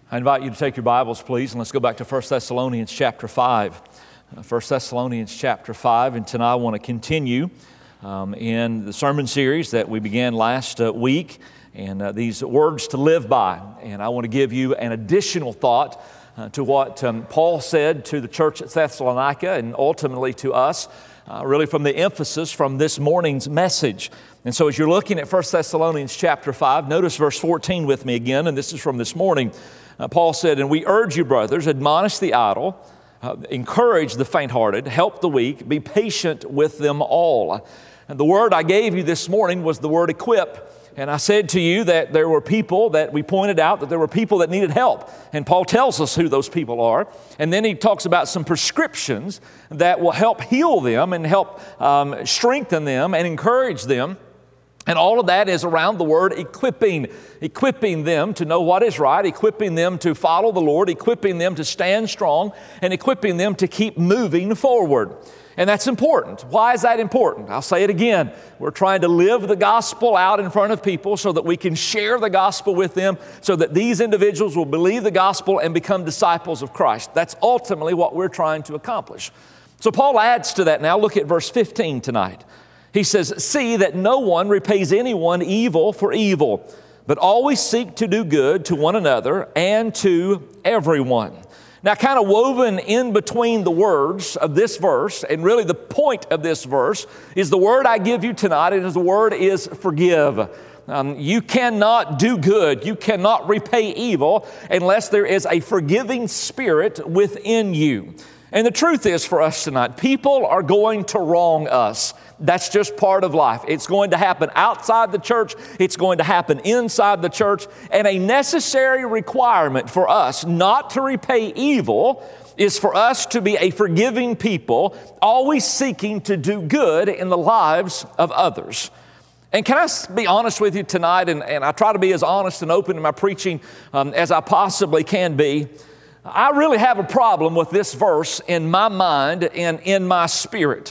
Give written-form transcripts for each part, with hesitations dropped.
I invite you to take your Bibles, please, and let's go back to 1 Thessalonians chapter 5. 1 Thessalonians chapter 5, and tonight I want to continue in the sermon series that we began last week, and these words to live by. And I want to give you an additional thought to what Paul said to the church at Thessalonica and ultimately to us, really from the emphasis from this morning's message. And so as you're looking at 1 Thessalonians chapter 5, notice verse 14 with me again, and this is from this morning. Paul said, "And we urge you, brothers, admonish the idle, encourage the faint-hearted, help the weak, be patient with them all." And the word I gave you this morning was the word equip. And I said to you that there were people that we pointed out that there were people that needed help. And Paul tells us who those people are. And then he talks about some prescriptions that will help heal them and help strengthen them and encourage them. And all of that is around the word equipping them to know what is right, equipping them to follow the Lord, equipping them to stand strong, and equipping them to keep moving forward. And that's important. Why is that important? I'll say it again. We're trying to live the gospel out in front of people so that we can share the gospel with them so that these individuals will believe the gospel and become disciples of Christ. That's ultimately what we're trying to accomplish. So Paul adds to that now. Look at verse 15 tonight. He says, "See that no one repays anyone evil for evil, but always seek to do good to one another and to everyone." Now, kind of woven in between the words of this verse, and really the point of this verse, is the word I give you tonight, and the word is forgive. You cannot do good, you cannot repay evil unless there is a forgiving spirit within you. And the truth is for us tonight, people are going to wrong us. That's just part of life. It's going to happen outside the church. It's going to happen inside the church. And a necessary requirement for us not to repay evil is for us to be a forgiving people, always seeking to do good in the lives of others. And can I be honest with you tonight, and I try to be as honest and open in my preaching as I possibly can be. I really have a problem with this verse in my mind and in my spirit.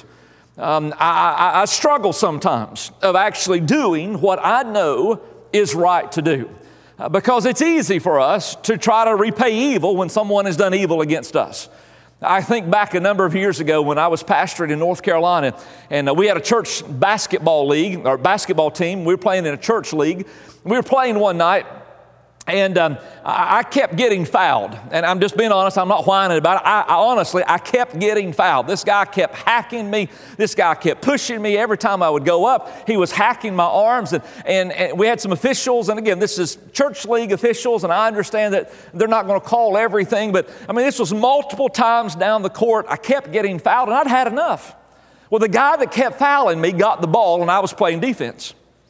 I struggle sometimes of actually doing what I know is right to do. Because it's easy for us to try to repay evil when someone has done evil against us. I think back a number of years ago when I was pastoring in North Carolina, and we had a church basketball league, or basketball team. We were playing in a church league. We were playing one night, and I kept getting fouled. And I'm just being honest, I'm not whining about it. I kept getting fouled. This guy kept hacking me. This guy kept pushing me. Every time I would go up, he was hacking my arms. And we had some officials. And again, this is church league officials. And I understand that they're not going to call everything. But I mean, this was multiple times down the court. I kept getting fouled, and I'd had enough. Well, the guy that kept fouling me got the ball, and I was playing defense.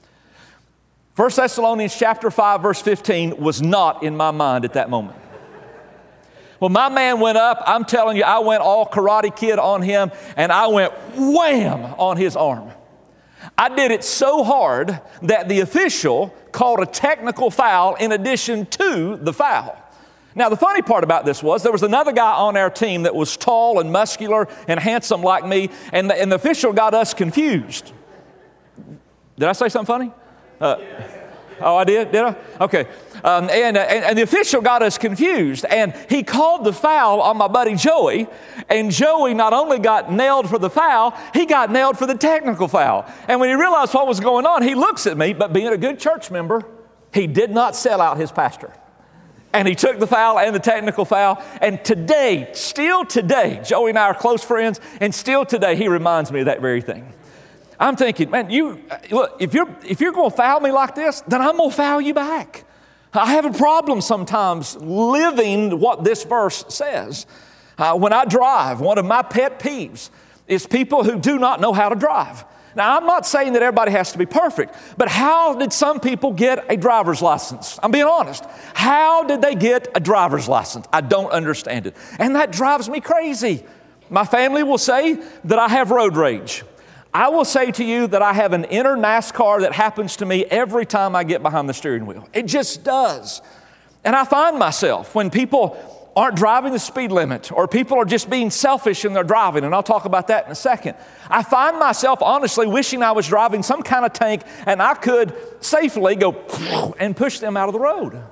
1 Thessalonians chapter 5, verse 15 was not in my mind at that moment. Well, my man went up. I'm telling you, I went all Karate Kid on him, and I went wham on his arm. I did it so hard that the official called a technical foul in addition to the foul. Now, the funny part about this was there was another guy on our team that was tall and muscular and handsome like me, and the official got us confused. Did I say something funny? Oh, I did? Did I? Okay. And the official got us confused, and he called the foul on my buddy Joey, and Joey not only got nailed for the foul, he got nailed for the technical foul. And when he realized what was going on, he looks at me, but being a good church member, he did not sell out his pastor. And he took the foul and the technical foul, and today, still today, Joey and I are close friends, and still today, he reminds me of that very thing. I'm thinking, man, look, if you're going to foul me like this, then I'm going to foul you back. I have a problem sometimes living what this verse says. When I drive, one of my pet peeves is people who do not know how to drive. Now, I'm not saying that everybody has to be perfect, but how did some people get a driver's license? I'm being honest. How did they get a driver's license? I don't understand it. And that drives me crazy. My family will say that I have road rage. I will say to you that I have an inner NASCAR that happens to me every time I get behind the steering wheel. It just does. And I find myself when people aren't driving the speed limit or people are just being selfish in their driving, and I'll talk about that in a second. I find myself honestly wishing I was driving some kind of tank and I could safely go and push them out of the road.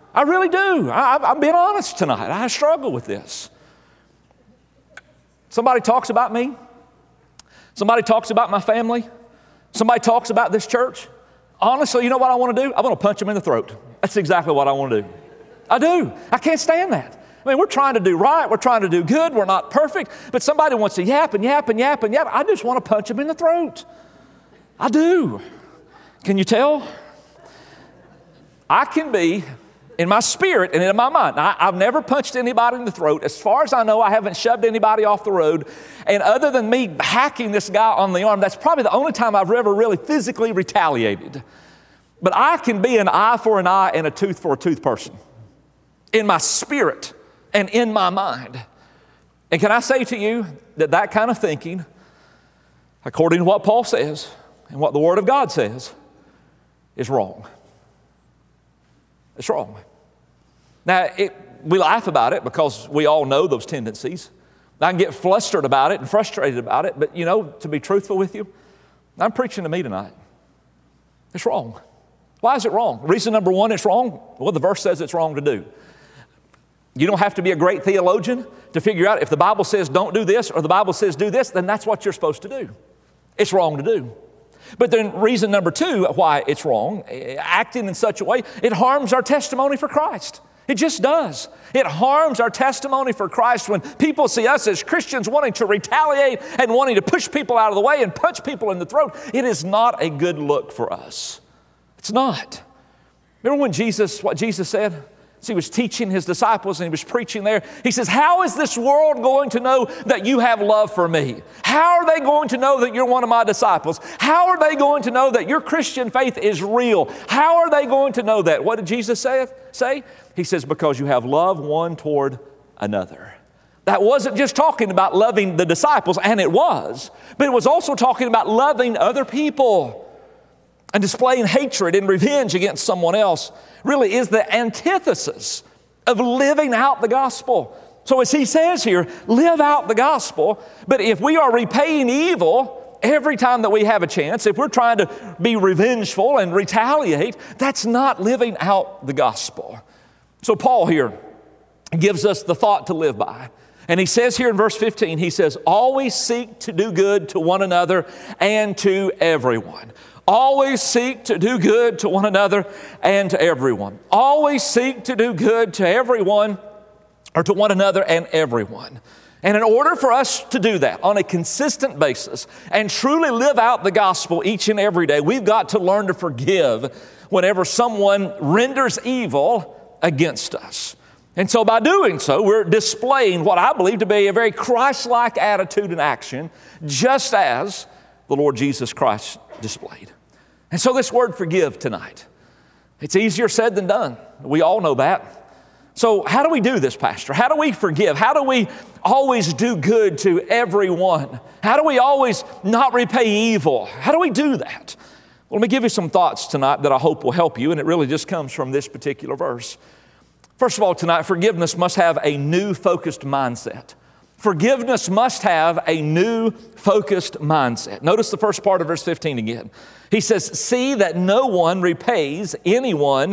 I really do. I'm being honest tonight. I struggle with this. Somebody talks about me. Somebody talks about my family. Somebody talks about this church. Honestly, you know what I want to do? I want to punch them in the throat. That's exactly what I want to do. I do. I can't stand that. I mean, we're trying to do right. We're trying to do good. We're not perfect. But somebody wants to yap and yap and yap and yap. I just want to punch them in the throat. I do. Can you tell? I can be, in my spirit and in my mind, I've never punched anybody in the throat. As far as I know, I haven't shoved anybody off the road. And other than me hacking this guy on the arm, that's probably the only time I've ever really physically retaliated. But I can be an eye for an eye and a tooth for a tooth person in my spirit and in my mind. And can I say to you that that kind of thinking, according to what Paul says and what the Word of God says, is wrong. It's wrong. Now, we laugh about it because we all know those tendencies. I can get flustered about it and frustrated about it, but to be truthful with you, I'm preaching to me tonight. It's wrong. Why is it wrong? Reason number one, it's wrong. Well, the verse says it's wrong to do. You don't have to be a great theologian to figure out if the Bible says don't do this or the Bible says do this, then that's what you're supposed to do. It's wrong to do. But then reason number two why it's wrong, acting in such a way, it harms our testimony for Christ. It just does. It harms our testimony for Christ when people see us as Christians wanting to retaliate and wanting to push people out of the way and punch people in the throat. It is not a good look for us. It's not. Remember what Jesus said? As he was teaching his disciples and he was preaching there, he says, how is this world going to know that you have love for me? How are they going to know that you're one of my disciples? How are they going to know that your Christian faith is real? How are they going to know that? What did Jesus say? He says, because you have love one toward another. That wasn't just talking about loving the disciples, and it was, but it was also talking about loving other people. And displaying hatred and revenge against someone else really is the antithesis of living out the gospel. So as he says here, live out the gospel, but if we are repaying evil every time that we have a chance, if we're trying to be revengeful and retaliate, that's not living out the gospel. So Paul here gives us the thought to live by. And he says here in verse 15, he says, always seek to do good to one another and to everyone. Always seek to do good to one another and to everyone. Always seek to do good to everyone, or to one another and everyone. And in order for us to do that on a consistent basis and truly live out the gospel each and every day, we've got to learn to forgive whenever someone renders evil against us. And so by doing so, we're displaying what I believe to be a very Christ-like attitude and action, just as the Lord Jesus Christ displayed. And so this word forgive tonight, it's easier said than done. We all know that. So how do we do this, Pastor? How do we forgive? How do we always do good to everyone? How do we always not repay evil? How do we do that? Well, let me give you some thoughts tonight that I hope will help you, and it really just comes from this particular verse. First of all, tonight, forgiveness must have a new focused mindset. Forgiveness must have a new focused mindset. Notice the first part of verse 15 again. He says, see that no one repays anyone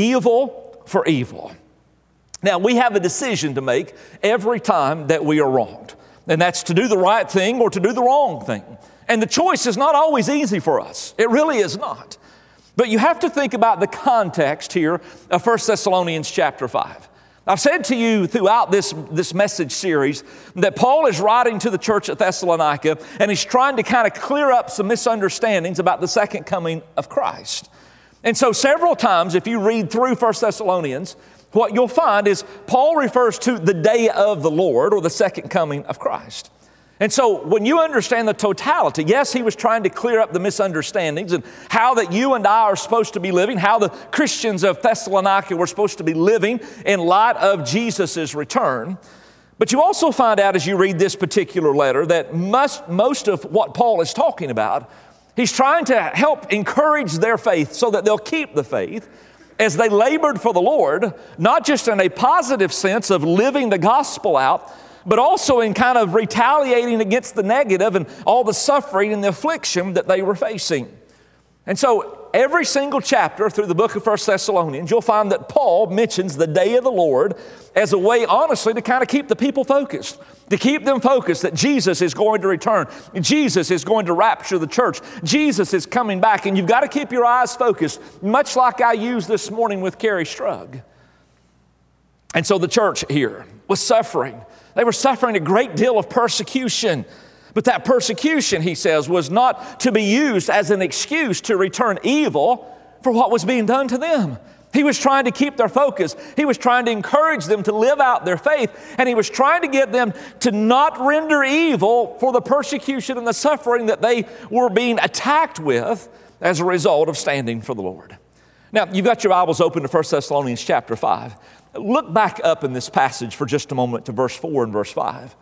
evil for evil. Now, we have a decision to make every time that we are wronged, and that's to do the right thing or to do the wrong thing. And the choice is not always easy for us. It really is not. But you have to think about the context here of 1 Thessalonians chapter 5. I've said to you throughout this message series that Paul is writing to the church at Thessalonica, and he's trying to kind of clear up some misunderstandings about the second coming of Christ. And so several times, if you read through 1 Thessalonians, what you'll find is Paul refers to the day of the Lord, or the second coming of Christ. And so when you understand the totality, yes, he was trying to clear up the misunderstandings and how that you and I are supposed to be living, how the Christians of Thessalonica were supposed to be living in light of Jesus' return. But you also find out as you read this particular letter that most of what Paul is talking about, he's trying to help encourage their faith so that they'll keep the faith as they labored for the Lord, not just in a positive sense of living the gospel out, but also in kind of retaliating against the negative and all the suffering and the affliction that they were facing. And so every single chapter through the book of 1 Thessalonians, you'll find that Paul mentions the day of the Lord as a way, honestly, to kind of keep the people focused, to keep them focused that Jesus is going to return. Jesus is going to rapture the church. Jesus is coming back, and you've got to keep your eyes focused, much like I used this morning with Carrie Strug. And so the church here was suffering. They were suffering a great deal of persecution. But that persecution, he says, was not to be used as an excuse to return evil for what was being done to them. He was trying to keep their focus. He was trying to encourage them to live out their faith. And he was trying to get them to not render evil for the persecution and the suffering that they were being attacked with as a result of standing for the Lord. Now, you've got your Bibles open to 1 Thessalonians chapter 5. Look back up in this passage for just a moment to verse 4 and verse 5.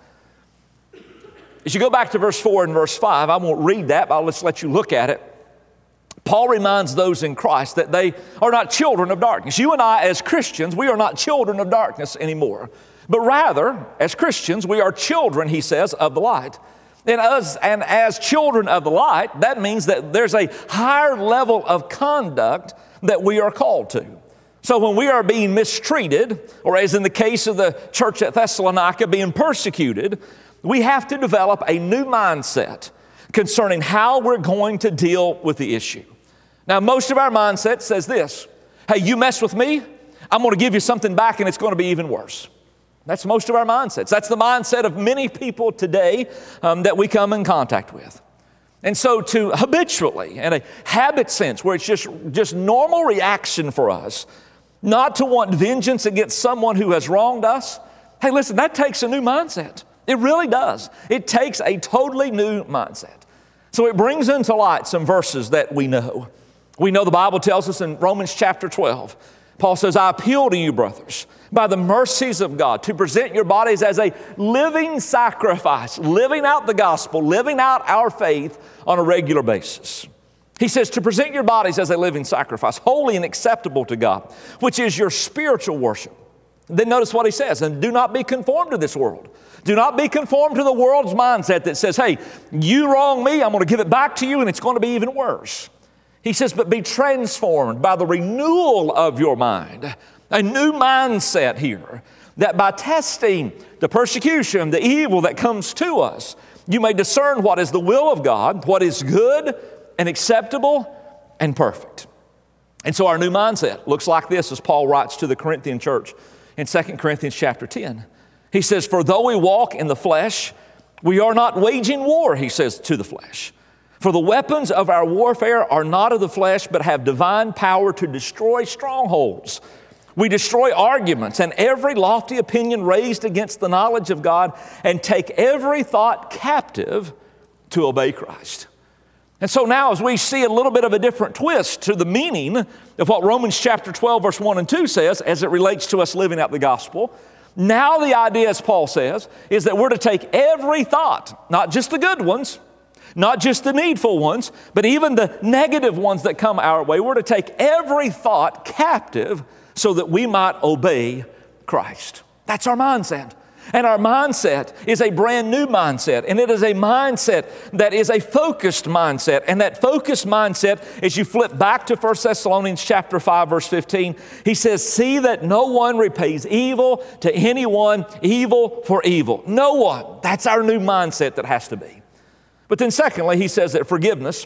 As you go back to verse 4 and verse 5, I won't read that, but I'll just let you look at it. Paul reminds those in Christ that they are not children of darkness. You and I, as Christians, we are not children of darkness anymore. But rather, as Christians, we are children, he says, of the light. And as children of the light, that means that there's a higher level of conduct that we are called to. So when we are being mistreated, or as in the case of the church at Thessalonica, being persecuted, we have to develop a new mindset concerning how we're going to deal with the issue. Now, most of our mindset says this: hey, you mess with me, I'm going to give you something back and it's going to be even worse. That's most of our mindsets. That's the mindset of many people today that we come in contact with. And so to habitually, in a habit sense, where it's just normal reaction for us, not to want vengeance against someone who has wronged us, hey, listen, that takes a new mindset. It really does. It takes a totally new mindset. So it brings into light some verses that we know. We know the Bible tells us in Romans chapter 12, Paul says, I appeal to you, brothers, by the mercies of God, to present your bodies as a living sacrifice, living out the gospel, living out our faith on a regular basis. He says to present your bodies as a living sacrifice, holy and acceptable to God, which is your spiritual worship. Then notice what he says, and do not be conformed to this world. Do not be conformed to the world's mindset that says, hey, you wrong me, I'm going to give it back to you, and it's going to be even worse. He says, but be transformed by the renewal of your mind. A new mindset here, that by testing the persecution, the evil that comes to us, you may discern what is the will of God, what is good and acceptable and perfect. And so our new mindset looks like this, as Paul writes to the Corinthian church in 2 Corinthians chapter 10. He says, for though we walk in the flesh, we are not waging war, he says, to the flesh. For the weapons of our warfare are not of the flesh, but have divine power to destroy strongholds. We destroy arguments and every lofty opinion raised against the knowledge of God, and take every thought captive to obey Christ. And so now, as we see a little bit of a different twist to the meaning of what Romans chapter 12, verse 1 and 2 says, as it relates to us living out the gospel, now the idea, as Paul says, is that we're to take every thought, not just the good ones, not just the needful ones, but even the negative ones that come our way. We're to take every thought captive so that we might obey Christ. That's our mindset. And our mindset is a brand new mindset, and it is a mindset that is a focused mindset. And that focused mindset, as you flip back to 1 Thessalonians chapter 5, verse 15, he says, see that no one repays evil to anyone, evil for evil. No one. That's our new mindset that has to be. But then secondly, he says that forgiveness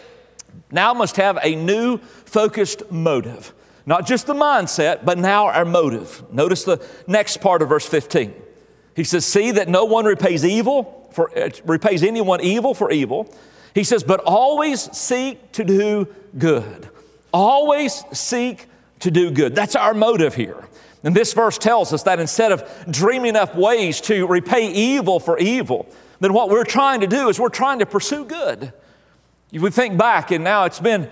now must have a new focused motive. Not just the mindset, but now our motive. Notice the next part of verse 15. He says, see that no one repays anyone evil for evil. He says, but always seek to do good. Always seek to do good. That's our motive here. And this verse tells us that instead of dreaming up ways to repay evil for evil, then what we're trying to do is we're trying to pursue good. If we think back, and now it's been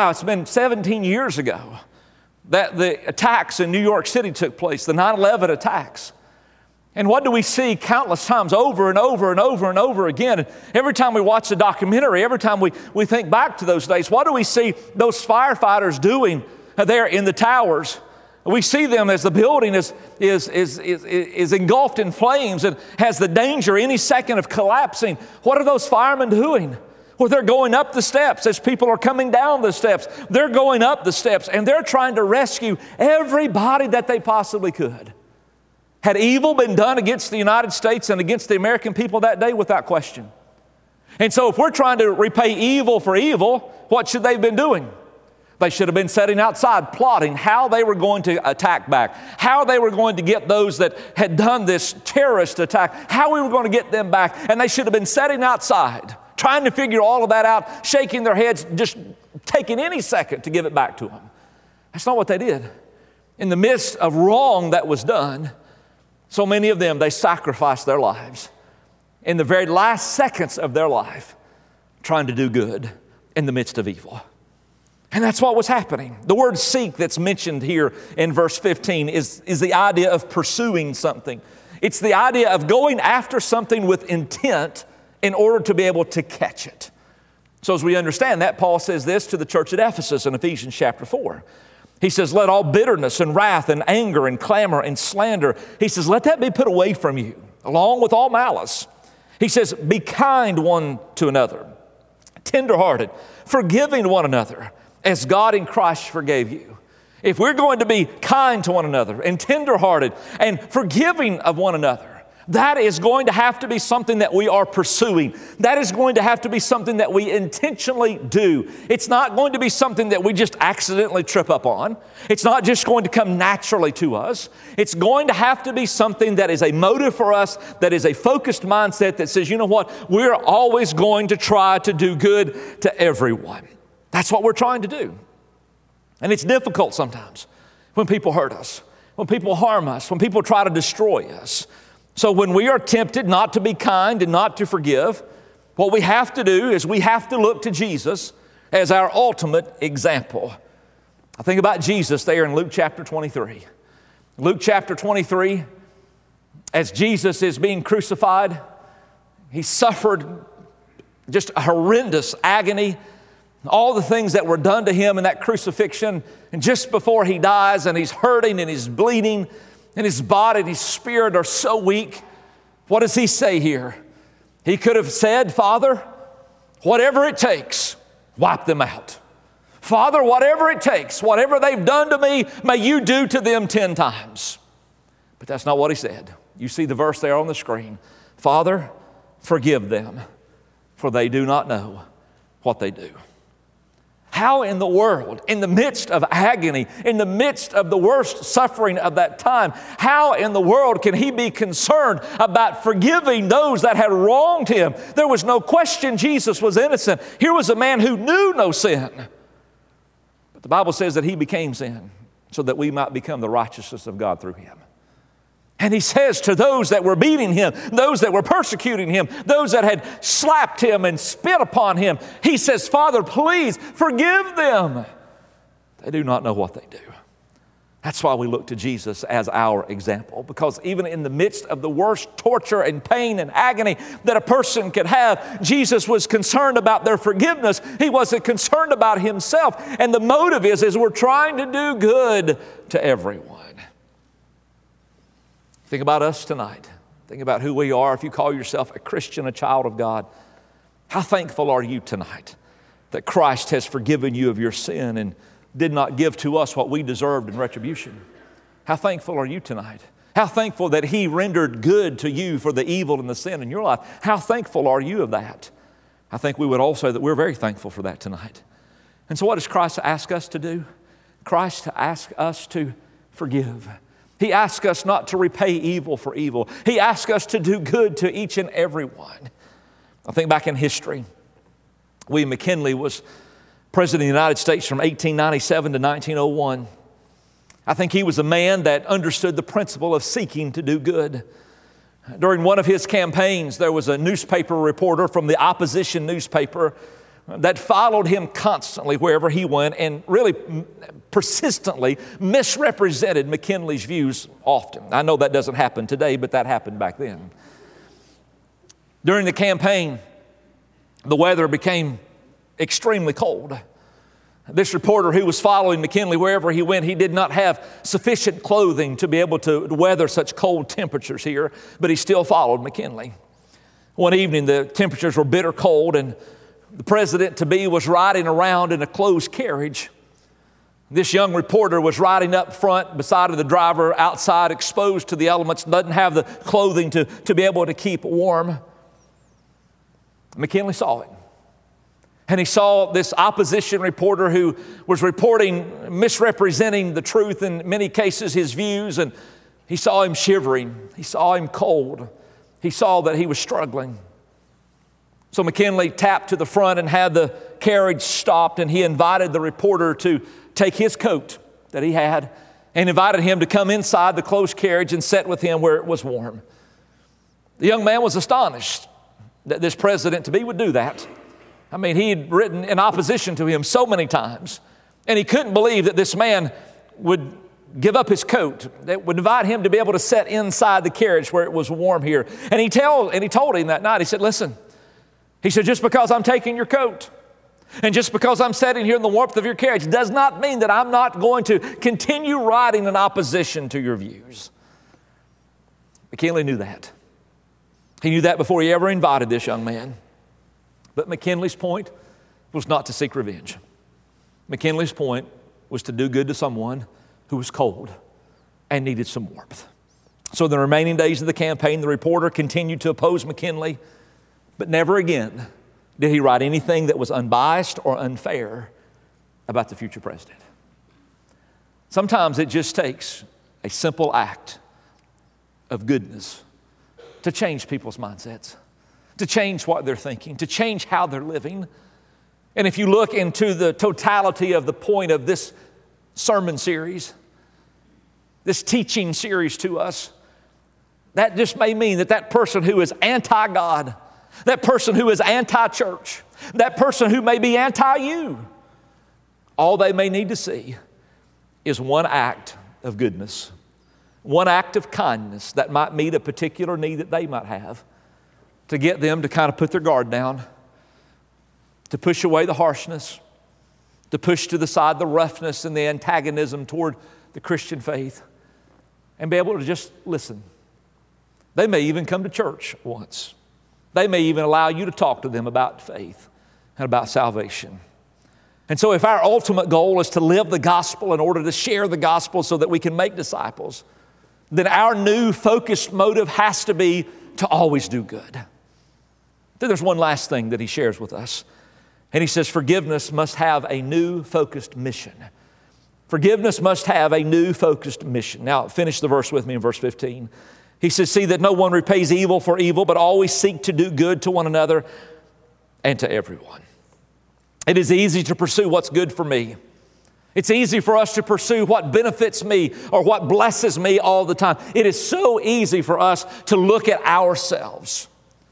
17 years ago that the attacks in New York City took place, the 9/11 attacks. And what do we see countless times over and over and over and over again? And every time we watch the documentary, every time we think back to those days, what do we see those firefighters doing there in the towers? We see them as the building is engulfed in flames and has the danger any second of collapsing. What are those firemen doing? where they're going up the steps as people are coming down the steps. They're going up the steps and they're trying to rescue everybody that they possibly could. Had evil been done against the United States and against the American people that day? Without question. And so if we're trying to repay evil for evil, what should they have been doing? They should have been sitting outside plotting how they were going to attack back, how they were going to get those that had done this terrorist attack, how we were going to get them back. And they should have been sitting outside, trying to figure all of that out, shaking their heads, just taking any second to give it back to them. That's not what they did. In the midst of wrong that was done, so many of them, they sacrificed their lives in the very last seconds of their life, trying to do good in the midst of evil. And that's what was happening. The word seek that's mentioned here in verse 15 is the idea of pursuing something. It's the idea of going after something with intent in order to be able to catch it. So as we understand that, Paul says this to the church at Ephesus in Ephesians chapter 4. He says, let all bitterness and wrath and anger and clamor and slander, he says, let that be put away from you, along with all malice. He says, be kind one to another, tenderhearted, forgiving one another, as God in Christ forgave you. If we're going to be kind to one another and tenderhearted and forgiving of one another, that is going to have to be something that we are pursuing. That is going to have to be something that we intentionally do. It's not going to be something that we just accidentally trip up on. It's not just going to come naturally to us. It's going to have to be something that is a motive for us, that is a focused mindset that says, you know what, we're always going to try to do good to everyone. That's what we're trying to do. And it's difficult sometimes when people hurt us, when people harm us, when people try to destroy us. So when we are tempted not to be kind and not to forgive, what we have to do is we have to look to Jesus as our ultimate example. I think about Jesus there in Luke chapter 23. Luke chapter 23, as Jesus is being crucified, he suffered just a horrendous agony, all the things that were done to him in that crucifixion. And just before he dies and he's hurting and he's bleeding and his body and his spirit are so weak, what does he say here? He could have said, Father, whatever it takes, wipe them out. Father, whatever it takes, whatever they've done to me, may you do to them 10 times. But that's not what he said. You see the verse there on the screen. Father, forgive them, for they do not know what they do. How in the world, in the midst of agony, in the midst of the worst suffering of that time, how in the world can he be concerned about forgiving those that had wronged him? There was no question Jesus was innocent. Here was a man who knew no sin. But the Bible says that he became sin so that we might become the righteousness of God through him. And he says to those that were beating him, those that were persecuting him, those that had slapped him and spit upon him, he says, Father, please forgive them. They do not know what they do. That's why we look to Jesus as our example, because even in the midst of the worst torture and pain and agony that a person could have, Jesus was concerned about their forgiveness. He wasn't concerned about himself. And the motive is we're trying to do good to everyone. Think about us tonight. Think about who we are. If you call yourself a Christian, a child of God, how thankful are you tonight that Christ has forgiven you of your sin and did not give to us what we deserved in retribution? How thankful are you tonight? How thankful that he rendered good to you for the evil and the sin in your life? How thankful are you of that? I think we would all say that we're very thankful for that tonight. And so what does Christ ask us to do? Christ asks us to forgive. He asks us not to repay evil for evil. He asks us to do good to each and every one. I think back in history, William McKinley was President of the United States from 1897 to 1901. I think he was a man that understood the principle of seeking to do good. During one of his campaigns, there was a newspaper reporter from the opposition newspaper that followed him constantly wherever he went and really persistently misrepresented McKinley's views often. I know that doesn't happen today, but that happened back then. During the campaign, the weather became extremely cold. This reporter who was following McKinley wherever he went, he did not have sufficient clothing to be able to weather such cold temperatures here, but he still followed McKinley. One evening, the temperatures were bitter cold, and The president-to-be was riding around in a closed carriage. This young reporter was riding up front beside of the driver, outside, exposed to the elements, doesn't have the clothing to be able to keep warm. McKinley saw it. And he saw this opposition reporter who was reporting, misrepresenting the truth, in many cases his views, and he saw him shivering. He saw him cold. He saw that he was struggling. So McKinley tapped to the front and had the carriage stopped, and he invited the reporter to take his coat that he had and invited him to come inside the closed carriage and sit with him where it was warm. The young man was astonished that this president-to-be would do that. I mean, he had written in opposition to him so many times, and he couldn't believe that this man would give up his coat, that would invite him to be able to sit inside the carriage where it was warm here. And he told him that night, he said, listen, he said, just because I'm taking your coat and just because I'm sitting here in the warmth of your carriage does not mean that I'm not going to continue riding in opposition to your views. McKinley knew that. He knew that before he ever invited this young man. But McKinley's point was not to seek revenge. McKinley's point was to do good to someone who was cold and needed some warmth. So the remaining days of the campaign, the reporter continued to oppose McKinley, but never again did he write anything that was unbiased or unfair about the future president. Sometimes it just takes a simple act of goodness to change people's mindsets, to change what they're thinking, to change how they're living. And if you look into the totality of the point of this sermon series, this teaching series to us, that just may mean that that person who is anti-God, that person who is anti-church, that person who may be anti-you, all they may need to see is one act of goodness, one act of kindness that might meet a particular need that they might have, to get them to kind of put their guard down, to push away the harshness, to push to the side the roughness and the antagonism toward the Christian faith, and be able to just listen. They may even come to church once. They may even allow you to talk to them about faith and about salvation. And so if our ultimate goal is to live the gospel in order to share the gospel so that we can make disciples, then our new focused motive has to be to always do good. Then there's one last thing that he shares with us. And he says forgiveness must have a new focused mission. Forgiveness must have a new focused mission. Now finish the verse with me in verse 15. He says, see that no one repays evil for evil, but always seek to do good to one another and to everyone. It is easy to pursue what's good for me. It's easy for us to pursue what benefits me or what blesses me all the time. It is so easy for us to look at ourselves.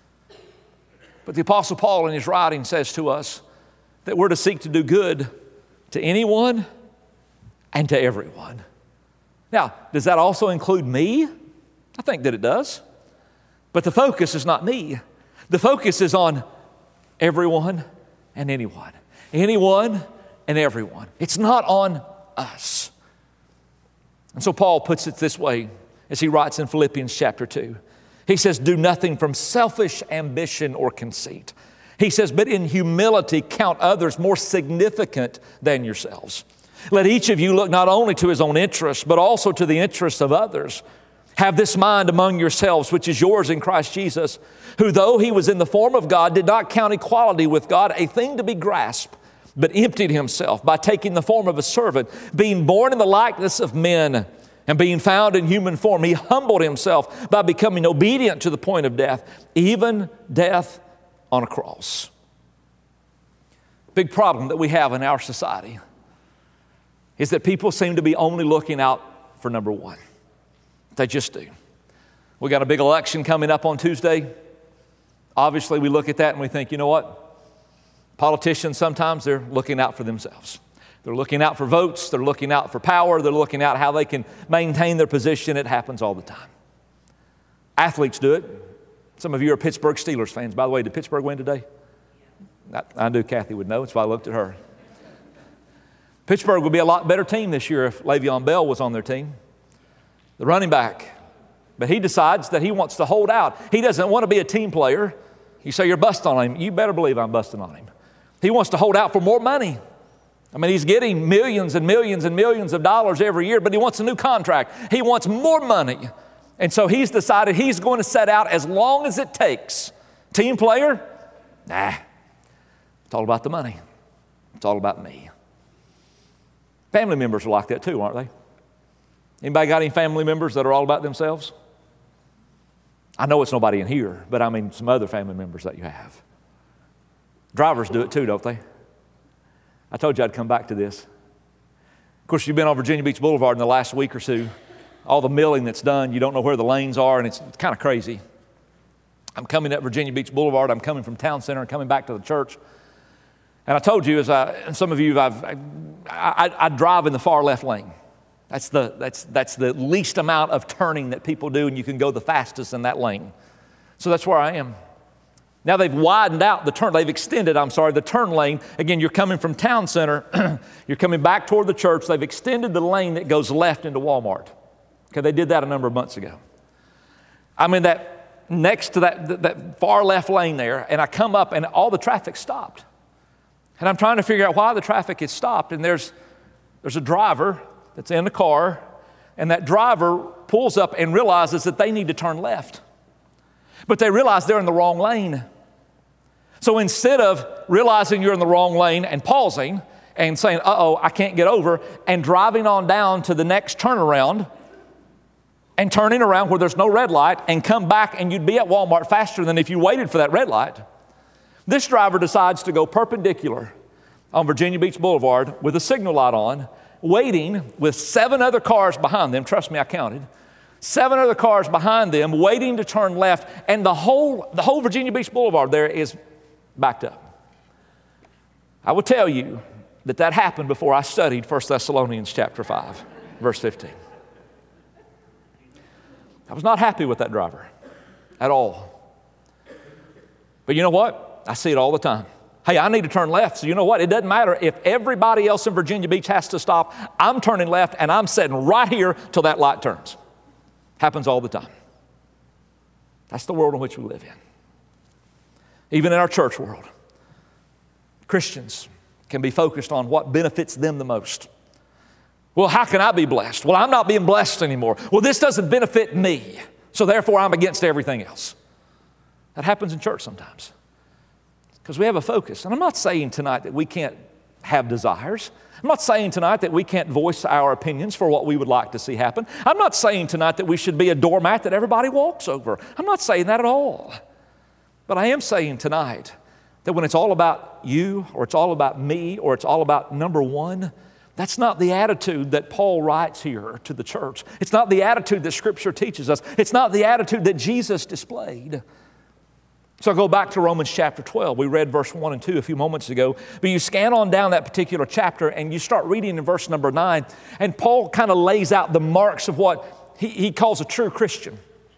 But the Apostle Paul in his writing says to us that we're to seek to do good to anyone and to everyone. Now, does that also include me? I think that it does. But the focus is not me. The focus is on everyone and anyone. Anyone and everyone. It's not on us. And so Paul puts it this way as he writes in Philippians chapter 2. He says, do nothing from selfish ambition or conceit. He says, but in humility count others more significant than yourselves. Let each of you look not only to his own interests, but also to the interests of others. Have this mind among yourselves, which is yours in Christ Jesus, who though he was in the form of God, did not count equality with God a thing to be grasped, but emptied himself by taking the form of a servant, being born in the likeness of men, and being found in human form. He humbled himself by becoming obedient to the point of death, even death on a cross. Big problem that we have in our society is that people seem to be only looking out for number one. They just do. We got a big election coming up on Tuesday. Obviously, we look at that and we think, you know what? Politicians, sometimes they're looking out for themselves. They're looking out for votes. They're looking out for power. They're looking out how they can maintain their position. It happens all the time. Athletes do it. Some of you are Pittsburgh Steelers fans. By the way, did Pittsburgh win today? I knew Kathy would know. That's why I looked at her. Pittsburgh would be a lot better team this year if Le'Veon Bell was on their team. The running back. But he decides that he wants to hold out. He doesn't want to be a team player. You say you're busting on him. You better believe I'm busting on him. He wants to hold out for more money. I mean, he's getting millions and millions and millions of dollars every year, but he wants a new contract. He wants more money. And so he's decided he's going to set out as long as it takes. Team player? Nah. It's all about the money. It's all about me. Family members are like that too, aren't they? Anybody got any family members that are all about themselves? I know it's nobody in here, but I mean some other family members that you have. Drivers do it too, don't they? I told you I'd come back to this. Of course, you've been on Virginia Beach Boulevard in the last week or so. All the milling that's done, you don't know where the lanes are, and it's kind of crazy. I'm coming up Virginia Beach Boulevard. I'm coming from Town Center and coming back to the church. And I told you, and some of you, I drive in the far left lane. That's the least amount of turning that people do, and you can go the fastest in that lane. So that's where I am. Now they've widened out they've extended the turn lane. Again, you're coming from Town Center, you're coming back toward the church. They've extended the lane that goes left into Walmart. Okay, they did that a number of months ago. I'm in that next to that far left lane there, and I come up and all the traffic stopped. And I'm trying to figure out why the traffic is stopped, and there's a driver that's in the car, and that driver pulls up and realizes that they need to turn left. But they realize they're in the wrong lane. So instead of realizing you're in the wrong lane and pausing and saying, uh-oh, I can't get over, and driving on down to the next turnaround and turning around where there's no red light and come back and you'd be at Walmart faster than if you waited for that red light, this driver decides to go perpendicular on Virginia Beach Boulevard with a signal light on, waiting with 7 other cars behind them. Trust me, I counted. 7 other cars behind them waiting to turn left, and the whole Virginia Beach Boulevard there is backed up. I will tell you that happened before I studied 1 Thessalonians chapter 5, verse 15. I was not happy with that driver at all. But you know what? I see it all the time. Hey, I need to turn left, so you know what? It doesn't matter if everybody else in Virginia Beach has to stop. I'm turning left, and I'm sitting right here till that light turns. Happens all the time. That's the world in which we live in. Even in our church world, Christians can be focused on what benefits them the most. Well, how can I be blessed? Well, I'm not being blessed anymore. Well, this doesn't benefit me, so therefore I'm against everything else. That happens in church sometimes because we have a focus. And I'm not saying tonight that we can't have desires. I'm not saying tonight that we can't voice our opinions for what we would like to see happen. I'm not saying tonight that we should be a doormat that everybody walks over. I'm not saying that at all. But I am saying tonight that when it's all about you, or it's all about me, or it's all about number one, that's not the attitude that Paul writes here to the church. It's not the attitude that Scripture teaches us. It's not the attitude that Jesus displayed. So I go back to Romans chapter 12. We read verse 1 and 2 a few moments ago. But you scan on down that particular chapter and you start reading in verse number 9. And Paul kind of lays out the marks of what he calls a true Christian.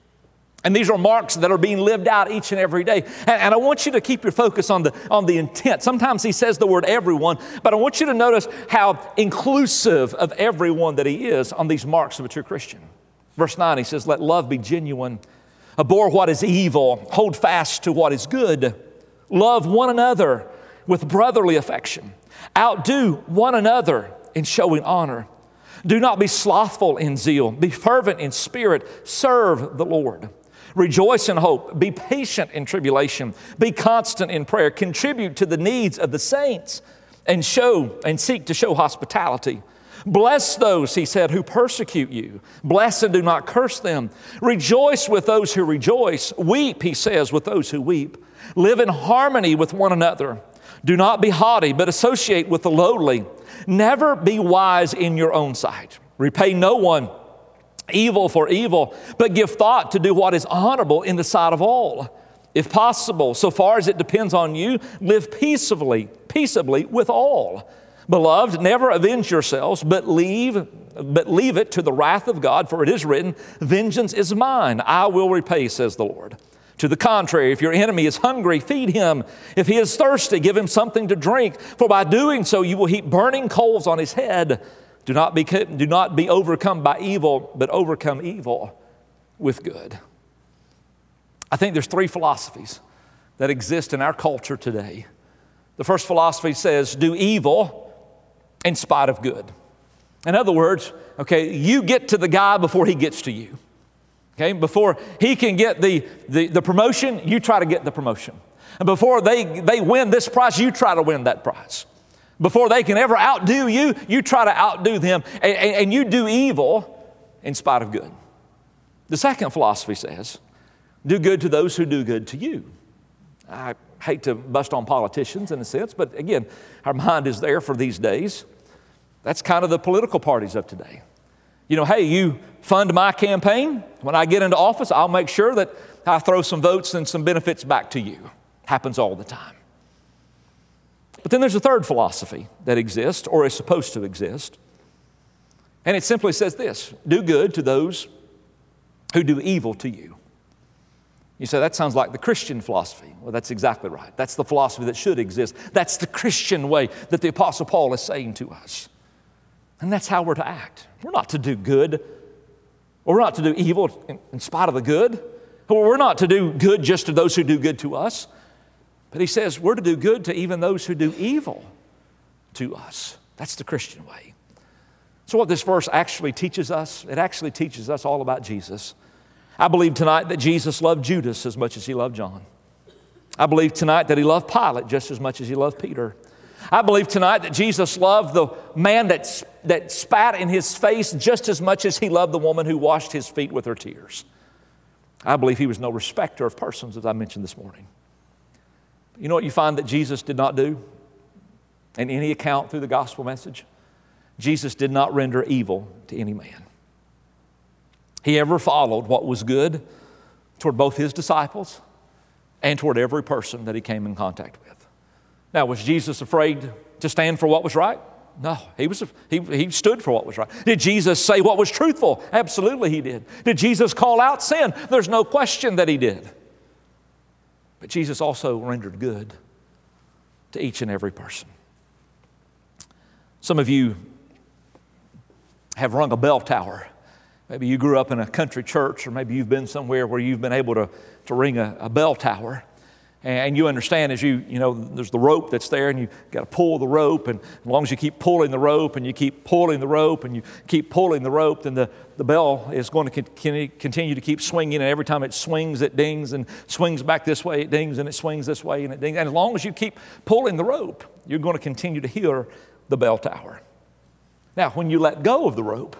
And these are marks that are being lived out each and every day. And I want you to keep your focus on the intent. Sometimes he says the word everyone, but I want you to notice how inclusive of everyone that he is on these marks of a true Christian. Verse 9, he says, let love be genuine. Abhor what is evil. Hold fast to what is good. Love one another with brotherly affection. Outdo one another in showing honor. Do not be slothful in zeal. Be fervent in spirit. Serve the Lord. Rejoice in hope. Be patient in tribulation. Be constant in prayer. Contribute to the needs of the saints and seek to show hospitality. Bless those, he said, who persecute you. Bless and do not curse them. Rejoice with those who rejoice. Weep, he says, with those who weep. Live in harmony with one another. Do not be haughty, but associate with the lowly. Never be wise in your own sight. Repay no one evil for evil, but give thought to do what is honorable in the sight of all. If possible, so far as it depends on you, live peaceably with all. Beloved, never avenge yourselves, but leave it to the wrath of God, for it is written, vengeance is mine, I will repay, says the Lord. To the contrary, if your enemy is hungry, feed him. If he is thirsty, give him something to drink, for by doing so you will heap burning coals on his head. Do not be overcome by evil, but overcome evil with good. I think there's 3 philosophies that exist in our culture today The first philosophy says, do evil in spite of good. In other words, okay, you get to the guy before he gets to you. Okay, before he can get the promotion, you try to get the promotion. And before they win this prize, you try to win that prize. Before they can ever outdo you, you try to outdo them. And you do evil in spite of good. The second philosophy says, do good to those who do good to you. I hate to bust on politicians in a sense, but again, our mind is there for these days. That's kind of the political parties of today. You know, hey, you fund my campaign. When I get into office, I'll make sure that I throw some votes and some benefits back to you. Happens all the time. But then there's a third philosophy that exists or is supposed to exist. And it simply says this, do good to those who do evil to you. You say, that sounds like the Christian philosophy. Well, that's exactly right. That's the philosophy that should exist. That's the Christian way that the Apostle Paul is saying to us. And that's how we're to act. We're not to do good, or we're not to do evil in spite of the good. Or we're not to do good just to those who do good to us. But he says we're to do good to even those who do evil to us. That's the Christian way. So what this verse actually teaches us, it actually teaches us all about Jesus. I believe tonight that Jesus loved Judas as much as he loved John. I believe tonight that he loved Pilate just as much as he loved Peter. I believe tonight that Jesus loved the man that spat in his face just as much as he loved the woman who washed his feet with her tears. I believe he was no respecter of persons, as I mentioned this morning. You know what you find that Jesus did not do in any account through the gospel message? Jesus did not render evil to any man. He ever followed what was good toward both his disciples and toward every person that he came in contact with. Now, was Jesus afraid to stand for what was right? No, he stood for what was right. Did Jesus say what was truthful? Absolutely he did. Did Jesus call out sin? There's no question that he did. But Jesus also rendered good to each and every person. Some of you have rung a bell tower. Maybe you grew up in a country church, or maybe you've been somewhere where you've been able to ring a bell tower. And you understand as you know, there's the rope that's there and you got to pull the rope, and as long as you keep pulling the rope and you keep pulling the rope and you keep pulling the rope, then the bell is going to continue to keep swinging, and every time it swings, it dings, and swings back this way, it dings, and it swings this way, and it dings. And as long as you keep pulling the rope, you're going to continue to hear the bell tower. Now, when you let go of the rope,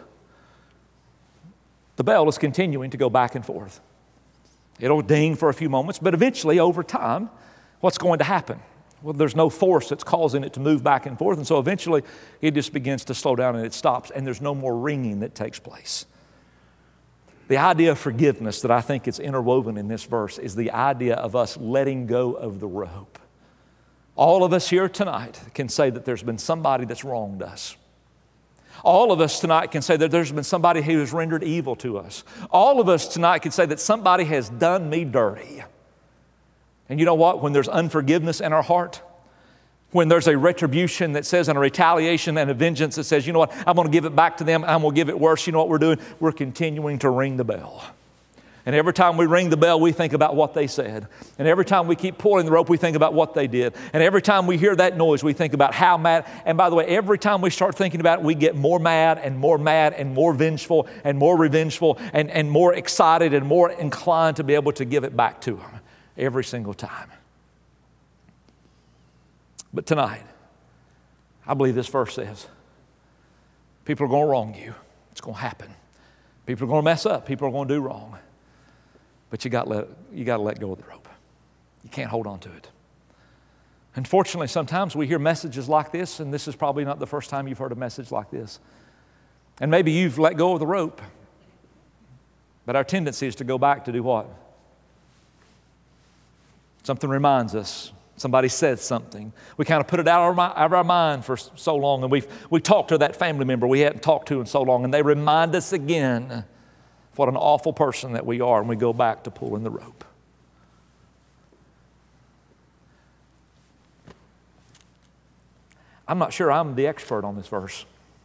the bell is continuing to go back and forth. It'll ding for a few moments, but eventually, over time, what's going to happen? Well, there's no force that's causing it to move back and forth, and so eventually it just begins to slow down and it stops, and there's no more ringing that takes place. The idea of forgiveness that I think is interwoven in this verse is the idea of us letting go of the rope. All of us here tonight can say that there's been somebody that's wronged us. All of us tonight can say that there's been somebody who has rendered evil to us. All of us tonight can say that somebody has done me dirty. And you know what? When there's unforgiveness in our heart, when there's a retribution that says, and a retaliation and a vengeance that says, you know what, I'm going to give it back to them, I'm going to give it worse, you know what we're doing? We're continuing to ring the bell. And every time we ring the bell, we think about what they said. And every time we keep pulling the rope, we think about what they did. And every time we hear that noise, we think about how mad. And by the way, every time we start thinking about it, we get more mad and more vengeful and more revengeful and more excited and more inclined to be able to give it back to them every single time. But tonight, I believe this verse says, people are going to wrong you. It's going to happen. People are going to mess up. People are going to do wrong. But you got to let go of the rope. You can't hold on to it. Unfortunately, sometimes we hear messages like this, and this is probably not the first time you've heard a message like this. And maybe you've let go of the rope, but our tendency is to go back to do what? Something reminds us. Somebody said something. We kind of put it out of our mind for so long, and we talked to that family member we hadn't talked to in so long, and they remind us again what an awful person that we are, and we go back to pulling the rope. I'm not sure I'm the expert on this verse.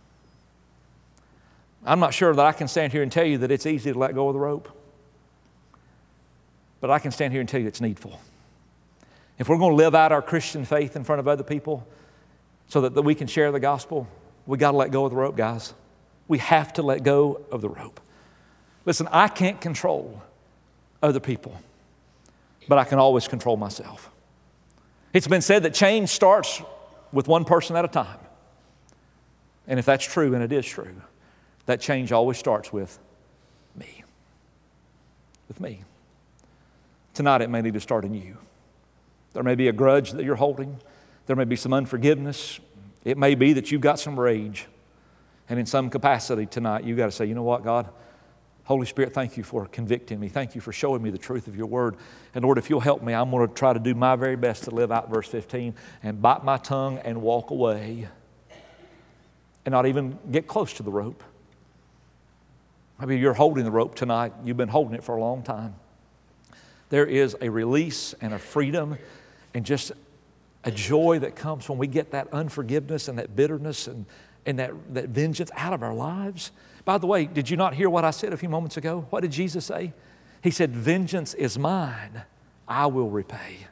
I'm not sure that I can stand here and tell you that it's easy to let go of the rope. But I can stand here and tell you it's needful. If we're going to live out our Christian faith in front of other people so that we can share the gospel, we got to let go of the rope, guys. We have to let go of the rope. Listen, I can't control other people, but I can always control myself. It's been said that change starts with one person at a time. And if that's true, and it is true, that change always starts with me. With me. Tonight it may need to start in you. There may be a grudge that you're holding. There may be some unforgiveness. It may be that you've got some rage. And in some capacity tonight, you've got to say, you know what, God? Holy Spirit, thank you for convicting me. Thank you for showing me the truth of your word. And Lord, if you'll help me, I'm going to try to do my very best to live out verse 15 and bite my tongue and walk away and not even get close to the rope. Maybe you're holding the rope tonight. You've been holding it for a long time. There is a release and a freedom and just a joy that comes when we get that unforgiveness and that bitterness and that vengeance out of our lives. By the way, did you not hear what I said a few moments ago? What did Jesus say? He said, vengeance is mine, I will repay.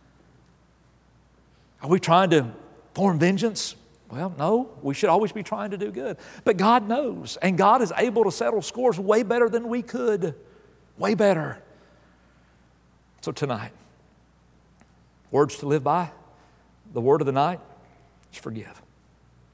Are we trying to form vengeance? Well, no, we should always be trying to do good. But God knows, and God is able to settle scores way better than we could. Way better. So tonight, words to live by, the word of the night is forgive.